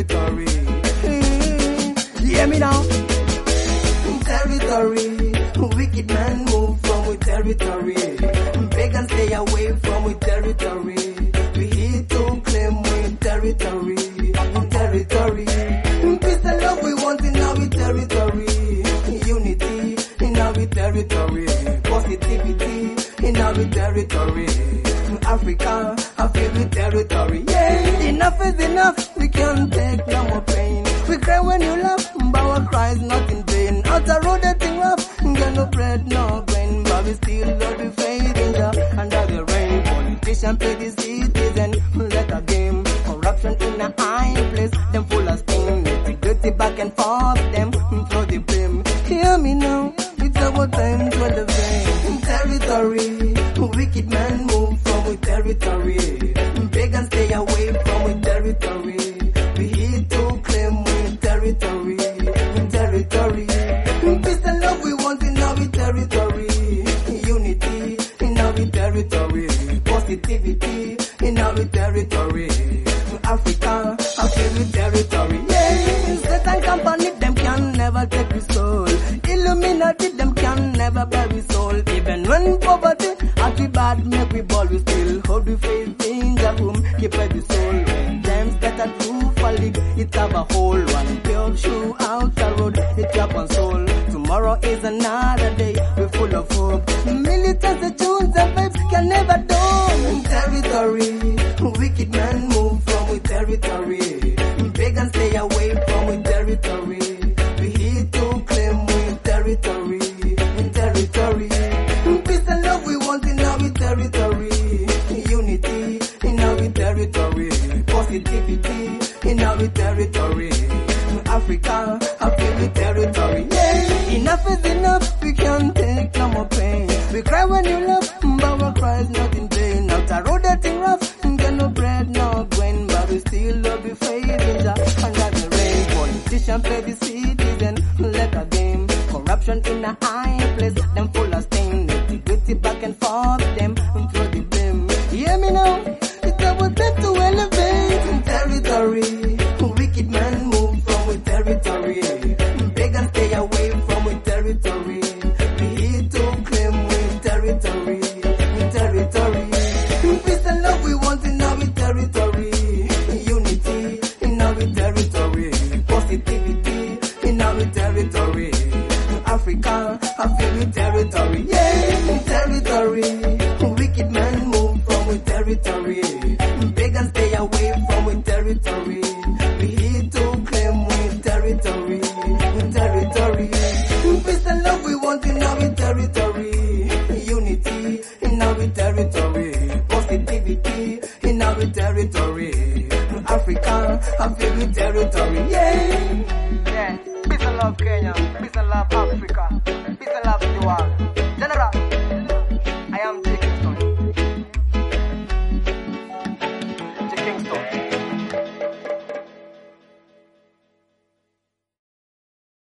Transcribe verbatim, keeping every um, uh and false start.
territory. Hear me now. Territory. Wicked man move from with territory. Pagan stay away from with territory. We here to claim with territory. Territory. Peace and love we want in our territory. Unity in our territory. Positivity in our territory. Africa, I feel with territory. Yeah, enough is enough. We can't take no more pain. We cry when you laugh, but our cries not in vain. Out the road, that thing rough. Got no bread, no grain, but we still love the faith in the under the rain. Politicians play the citizen, let a game. Corruption in a high place, them full of sting. Nitty-gritty back and forth, them throw the blame. Hear me now, it's our time to elevate. Territory, wicked man move from with territory. Pagan stay away from with territory. We here to claim with territory. Territory. Peace and love we want in our territory. Unity in our territory. Positivity in our territory. Africa, I feel with territory. Yeah, Satan company, them can never take the soul. Illuminati, them can never bury soul. Even when poverty, at we bad, make we ball, we still hold we faith in the room. Keep the soul. When times get a true folly, it have a hole. One pure shoe out the road, it drop on soul. Tomorrow is another day, we're full of hope. Militants, the tunes and vibes can never do. Territory, wicked man move from with territory. Pagan stay away from with territory. We here to claim with territory. Territory. Peace and love we want in our territory. Unity in our territory. Positivity in our territory. Africa, I feel the territory. Yeah. Enough is enough, we can't take no more pain. We cry when you laugh, but our cries not in vain. Out the road that thing rough, get no bread, no grain, but we still love the faith in the under the rain. Politicians play the citizen, let a game. Corruption in a high place, them full of stain. Nitty-gritty back and forth, them throw the blame. Hear me now, it's our time to elevate. Territory, wicked man move from with territory. Pagan stay away from with territory. We here to claim with territory. Territory. Peace and love we want in our territory. Unity in our territory. Positivity in our territory. Africa, I feel with territory. Yeah, territory. Wicked man move from with territory. Pagan stay away from with territory. We here to claim with territory. Territory. Peace and love we want in our territory. Unity in our territory. Positivity in our territory. Africa, I feel with territory. Yeah. Yeah. Peace and love Kenya. Peace and love Africa.